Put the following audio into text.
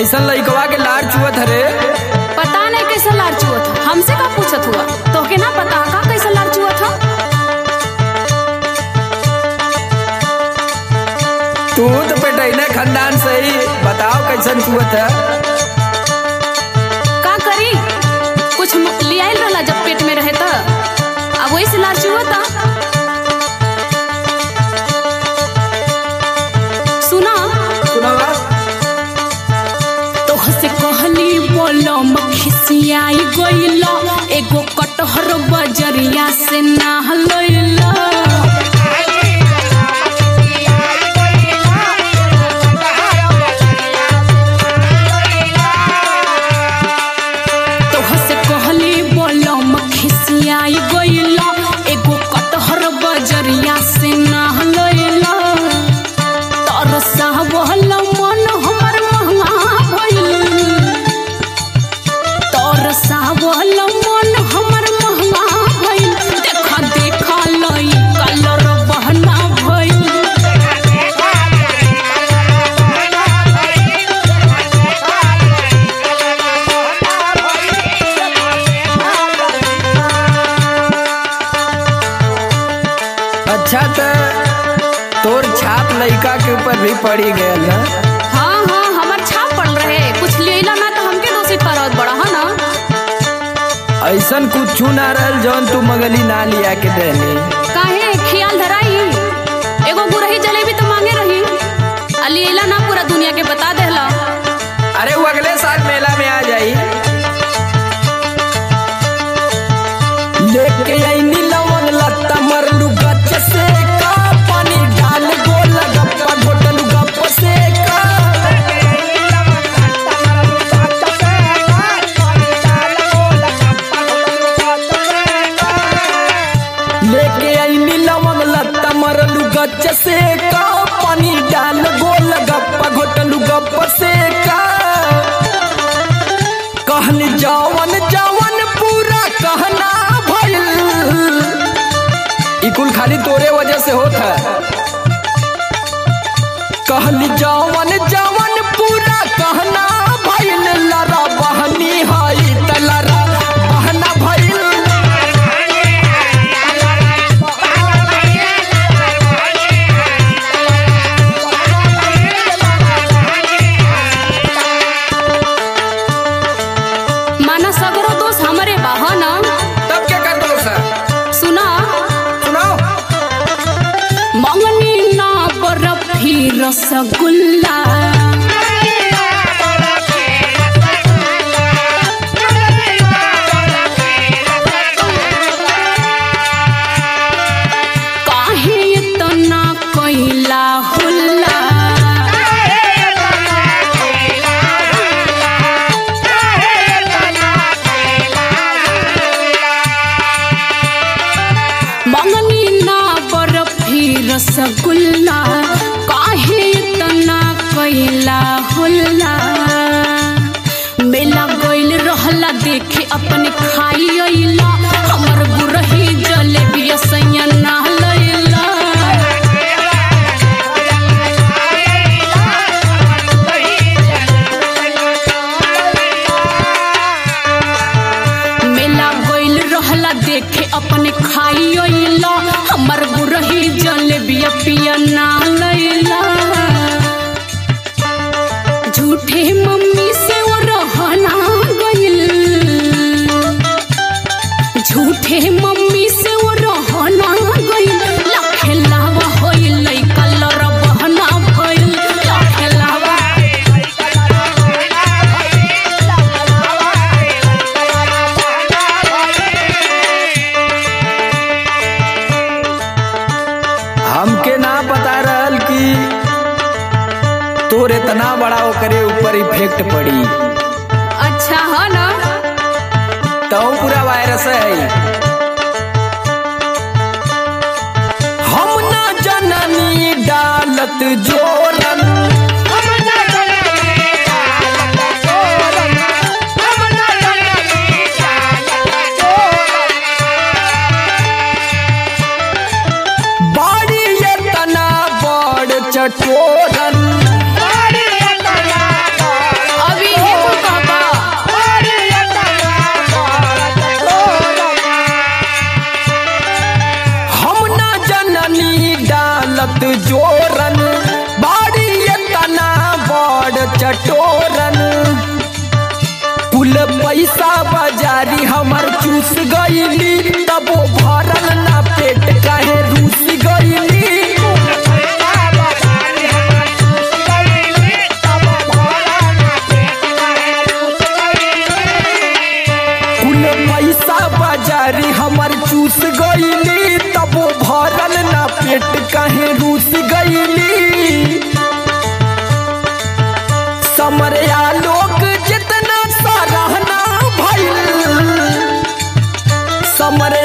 कैसन लइकवा के लार चुअत हरे? पता नहीं कैसा लार चुअत ह। हमसे का पूछत हुआ? तोहके ना पता का कैसा लार चुअत ह? तू तो पेटैना खानदान से ही, बताओ कैसन चुअत है? का करी, कुछ लियाइल रहला जब पेट में रहे त अब वही से लार चुअत ह। सुना सुनावा। तोहसे कहली बोलो मखिसियाई गइला, एगो कटहर बजरिया से ना लइला। तोहसे कहली बोलो मखिसियाई गइला, एगो कटहर बजरिया से ना लइला। तरसा बहला मन हमर महंगा भइल, तरसा बहला मन हमर महंगा भइल। देखा देखा लई कलर बहना भइल। अच्छा तो तोर छाप लइका के ऊपर भी पड़ी गयल ना? हाँ हाँ हमर छाप पड़ रहे, कुछ लियला ना तो हमके दोषी ठहरावत बड़ा है ना। ऐसन कुछ ना रहल जौन तू मगली ना लिया के देनी। काहे खियाल धराई, एगो गुरही जलेबी तो मांगे रही, लियला ना पूरा दुनिया के बता देला। अरे वो अगले साल मेला में आ जाई। लेके आई नीलवन लत्ता मरलू गच से का, पानी डाल गोल गप्पा घोटलू गप से का। लेके आई नीलवन लत्ता मरलू गच से का, पानी डाल गोल गप्पा घोटलू गप से का। कहनी जवन जवन पूरा कहना भइल, ई कुल खाली तोरे वजह से होत है। कहनी जवन जवन पूरा कहना भइल, लरा बहनी हई त लरा बहना भइल। माना सगरो दोष हमरे बा ह ना। तब क्या कर दोस्त है? सुना सुनाओ। मंगनी ना बर्फी रसगुल्ला, काहे इतना कैला हुल्ला। मंगनी ना बर्फी रसगुल्ला, काहे इतना कैला हुल्ला। मेला गइल रहला देखे अपने खाई अइला, हमर गुरही जलेबी सैया ना लइला। मेला गइल रहला देखे अपने खाई अइला, हमर गुरही जलेबी पिया ना लइला। झूठे मम्मी से वो रहना गइल, झूठे मम्मी से वो रहना गइल। लखेलावा होइल कलर बहना भइल, लखेलावा। हमके ना पता रहल कि तोर इतना बड़ा ओकरे ऊपर इफेक्ट पड़ी। अच्छा है ना। तो पूरा वायरस है। हम ना जननी डालत जोरन, बाड़ी ये तना बड़ चटोरन। अब पैसा बाजारी हमर चूस गईली तबो भरल ना पेट काहे रूस गईली। कुल पैसा बाजारी हमर चूस गईली तबो भरल ना पेट काहे रूस गईली। समरिया लोग जितना सराहना भइल समरे